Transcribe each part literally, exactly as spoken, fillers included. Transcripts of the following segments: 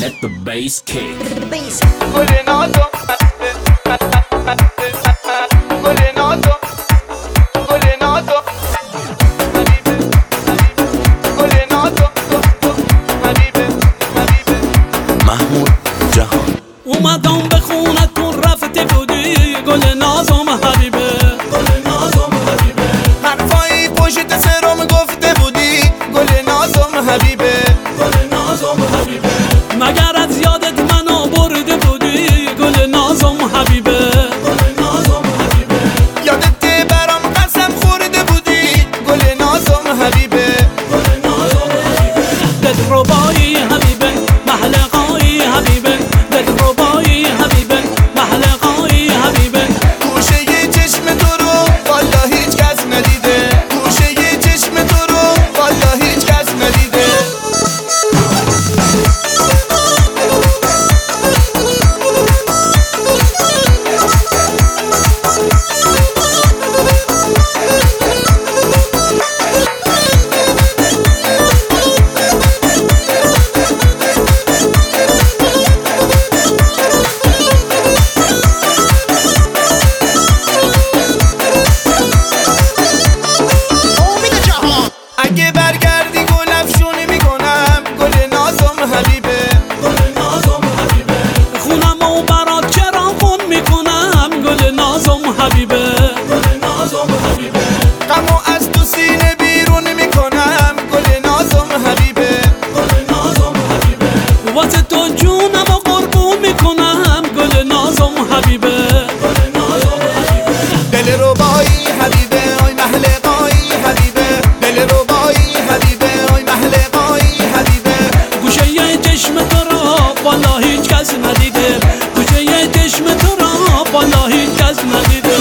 Let the bass kick. گل نازم گل نازم گل نازم گل نازم حبیبه حبیبه محمود جهان اومدم به خونتون رفته بودی گل نازم حبیبه گل نازم حبیبه حرفایی پشت سرم گفته بودی گل نازم حبیبه گل نازم حبیبه مگر از یادت منو برده بودی گل نازم حبیبه گل نازم حبیبه یادت برام قسم خورده بودی گل نازم حبیبه گل نازم حبیبه دلربایی حبیبه محلقایی حبیبه دلربایی حبیبه محلقایی حبیبه گوشه ی چشم تو رو والا هیچ کس ندیده گوشه ی چشم تو رو والا هیچ کس ندیده اگه برگردی گل افشونی میکنم گل نازم حبیبه گل نازم حبیبه خونمو برات چرا خون میکنم گل نازم حبیبه گل نازم حبیبه غمو از تو سینه بیرون میکنم گل نازم حبیبه گل نازم حبیبه واسه تو جونمو قربون میکنم گل نازم حبیبه گل نازم حبیبه دل ربایی حبیبه آی محلقایی حبیبه دل ربایی حبیبه آی محلقایی حبیبه گوشه ی چشم تو را والا هیچ کس ندیده گوشه ی چشم تو را والا هیچ کس ندیده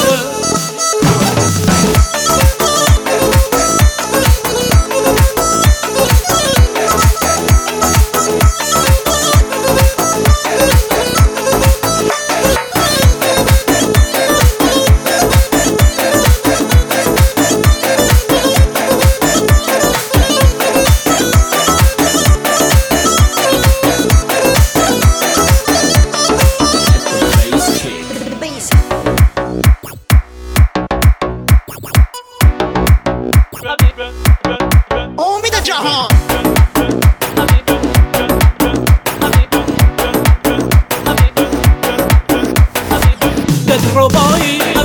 امید جهان دلربایی